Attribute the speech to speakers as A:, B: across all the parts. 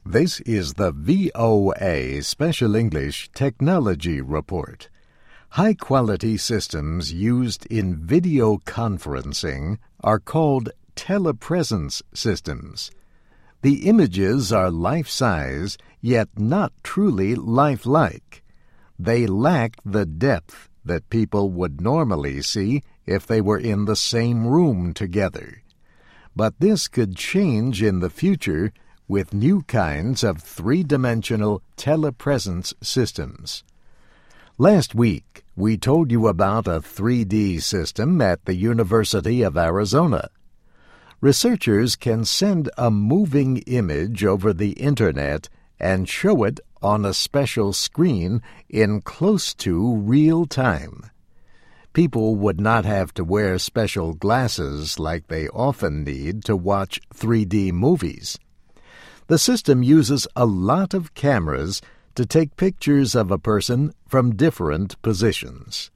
A: This is the VOA Special English Technology Report. High-quality systems used in video conferencing are called telepresence systems. The images are life-size, yet not truly lifelike. They lack the depth that people would normally see if they were in the same room together. But this could change in the future with new kinds of three-dimensional telepresence systems. Last week, we told you about a 3D system at the University of Arizona. Researchers can send a moving image over the Internet and show it on a special screen in close to real time. People would not have to wear special glasses like they often need to watch 3D movies. The system uses a lot of cameras to take pictures of a person from different positions.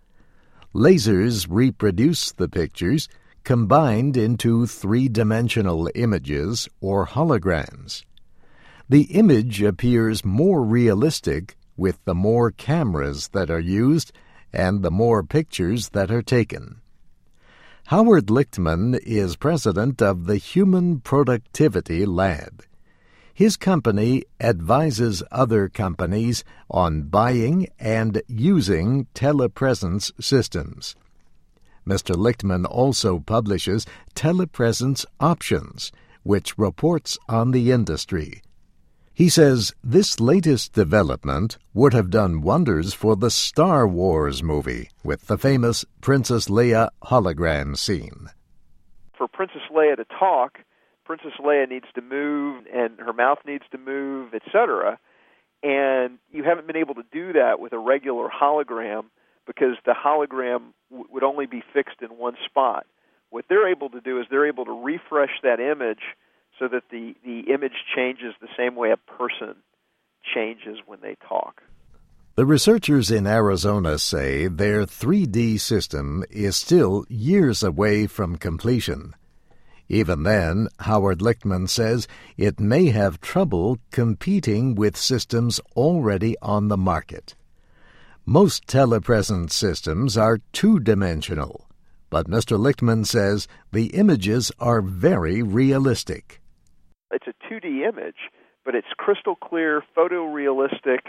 A: Lasers reproduce the pictures combined into three-dimensional images or holograms. The image appears more realistic with the more cameras that are used and the more pictures that are taken. Howard Lichtman is president of the Human Productivity Lab. His company advises other companies on buying and using telepresence systems. Mr. Lichtman also publishes Telepresence Options, which reports on the industry. He says this latest development would have done wonders for the Star Wars movie with the famous Princess Leia hologram scene.
B: For Princess Leia to talk, Princess Leia needs to move, and her mouth needs to move, etc. And you haven't been able to do that with a regular hologram because the hologram would only be fixed in one spot. What they're able to do is they're able to refresh that image so that the image changes the same way a person changes when they talk.
A: The researchers in Arizona say their 3D system is still years away from completion. Even then, Howard Lichtman says it may have trouble competing with systems already on the market. Most telepresence systems are two-dimensional, but Mr. Lichtman says the images are very realistic.
B: It's a 2D image, but it's crystal clear, photorealistic,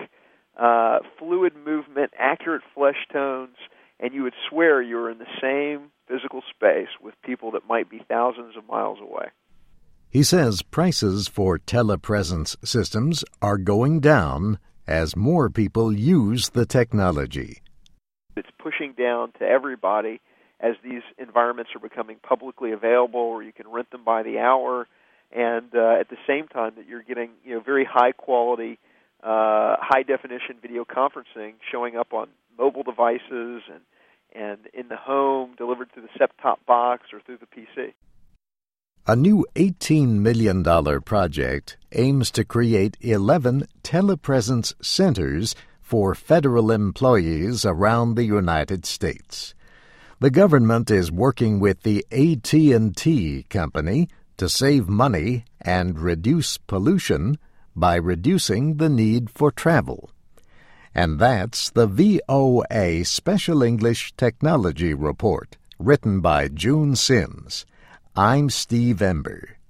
B: fluid movement, accurate flesh tones, and you would swear you're in the same physical space with people that might be thousands of miles away.
A: He says prices for telepresence systems are going down as more people use the technology.
B: It's pushing down to everybody as these environments are becoming publicly available, or you can rent them by the hour, and at the same time that you're getting very high-quality, high-definition video conferencing showing up on mobile devices and in the home, delivered through the set-top box or through the PC.
A: A new $18 million project aims to create 11 telepresence centers for federal employees around the United States. The government is working with the AT&T company to save money and reduce pollution by reducing the need for travel. And that's the VOA Special English Technology Report, written by June Sims. I'm Steve Ember.